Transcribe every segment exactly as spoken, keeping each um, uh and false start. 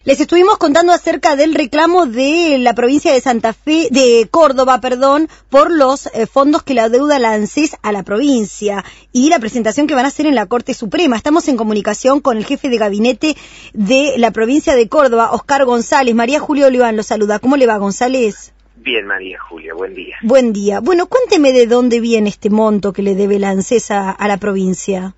Les estuvimos contando acerca del reclamo de la provincia de Santa Fe, de Córdoba, perdón, por los eh, fondos que le adeuda la ANSES a la provincia y la presentación que van a hacer en la Corte Suprema. Estamos en comunicación con el jefe de gabinete de la provincia de Córdoba, Oscar González. María Julia Oliván lo saluda. ¿Cómo le va, González? Bien, María Julia, buen día. Buen día. Bueno, cuénteme de dónde viene este monto que le debe la ANSES a, a la provincia.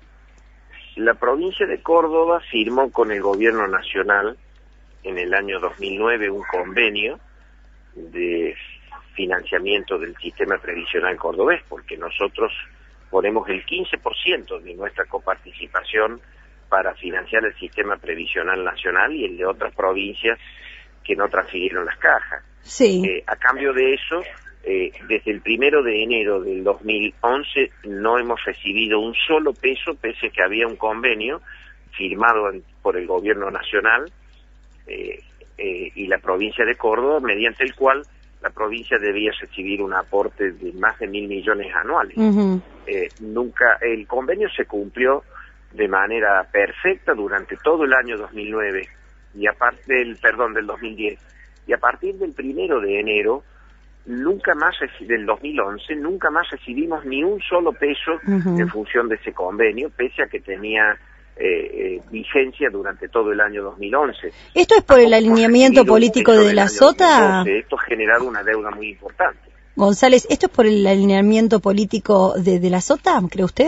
La provincia de Córdoba firmó con el gobierno nacional en el año dos mil nueve un convenio de financiamiento del sistema previsional cordobés, porque nosotros ponemos el quince por ciento de nuestra coparticipación para financiar el sistema previsional nacional y el de otras provincias que no transfirieron las cajas. Sí. Eh, a cambio de eso, eh, desde el primero de enero del dos mil once no hemos recibido un solo peso, pese a que había un convenio firmado en, por el gobierno nacional eh, eh, y la provincia de Córdoba, mediante el cual la provincia debía recibir un aporte de más de mil millones anuales. Uh-huh. eh, nunca el convenio se cumplió de manera perfecta durante todo el año dos mil nueve y aparte del perdón del dos mil diez, y a partir del primero de enero nunca más del dos mil once nunca más recibimos ni un solo peso uh-huh. en función de ese convenio, pese a que tenía eh, eh, vigencia durante todo el año dos mil once. ¿Esto es por el alineamiento político de la Sota? Esto ha generado una deuda muy importante. González, ¿esto es por el alineamiento político de, de la Sota, cree usted?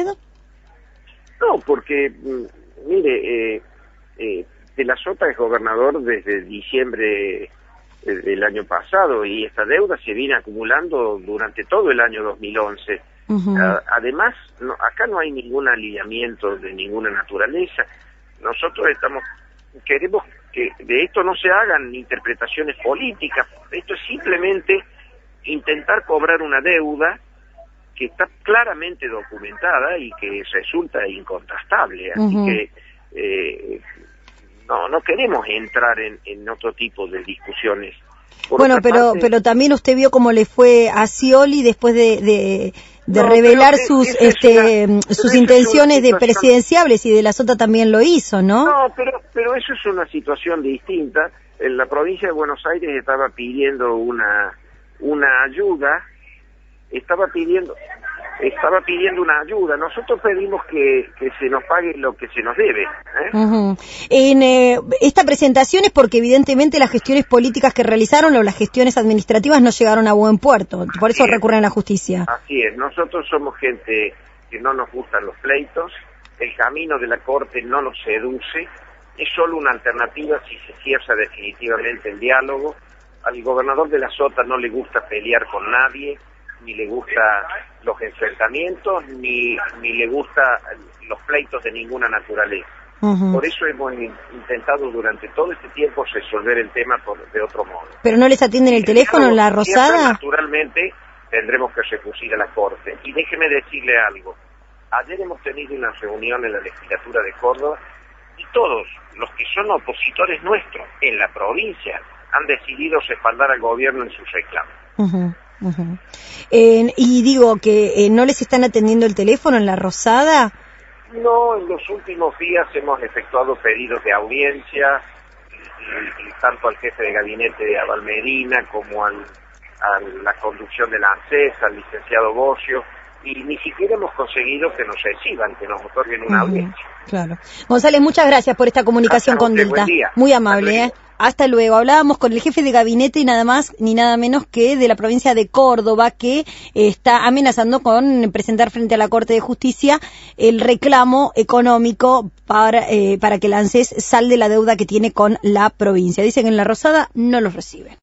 No, porque, mire, eh, eh, de la Sota es gobernador desde diciembre del año pasado y esta deuda se viene acumulando durante todo el año dos mil once. Uh-huh. Uh, además, no, acá no hay ningún alineamiento de ninguna naturaleza. Nosotros estamos queremos que de esto no se hagan interpretaciones políticas. Esto es simplemente intentar cobrar una deuda que está claramente documentada y que resulta incontrastable. Así uh-huh. que eh, no no queremos entrar en, en otro tipo de discusiones. Por bueno, pero parte, pero también usted vio cómo le fue a Scioli después de de, de no, revelar pero, sus es este una, sus intenciones de presidenciables, y de la Sota también lo hizo, ¿no? No, pero pero eso es una situación distinta. En la provincia de Buenos Aires estaba pidiendo una una ayuda, estaba pidiendo estaba pidiendo una ayuda. Nosotros pedimos que, que se nos pague lo que se nos debe. ¿eh? Uh-huh. En eh, esta presentación es porque evidentemente las gestiones políticas que realizaron o las gestiones administrativas no llegaron a buen puerto, por eso recurren a la justicia. Así es, nosotros somos gente que no nos gustan los pleitos, el camino de la Corte no nos seduce, es solo una alternativa si se cierra definitivamente el diálogo. Al gobernador de la Sota no le gusta pelear con nadie, ni le gusta los enfrentamientos, ni ni le gusta los pleitos de ninguna naturaleza. Uh-huh. Por eso hemos intentado durante todo este tiempo resolver el tema por, de otro modo. ¿Pero no les atienden el teléfono en la Rosada? Naturalmente tendremos que recurrir a la Corte. Y déjeme decirle algo. Ayer hemos tenido una reunión en la legislatura de Córdoba y todos los que son opositores nuestros en la provincia han decidido respaldar al gobierno en sus reclamos. Uh-huh. Uh-huh. Eh, y digo que eh, ¿no les están atendiendo el teléfono en la Rosada? No, en los últimos días hemos efectuado pedidos de audiencia y, y tanto al jefe de gabinete de Abal Medina como al, a la conducción de la ANSES, al licenciado Bocio, y ni siquiera hemos conseguido que nos reciban, que nos otorguen una uh-huh. audiencia. Claro. González, muchas gracias por esta comunicación con Delta. Muy amable, ¿eh? Hasta luego. Hablábamos con el jefe de gabinete y nada más ni nada menos que de la provincia de Córdoba, que eh, está amenazando con presentar frente a la Corte de Justicia el reclamo económico para, eh, para que la ANSES salde la deuda que tiene con la provincia. Dicen que en la Rosada no los reciben.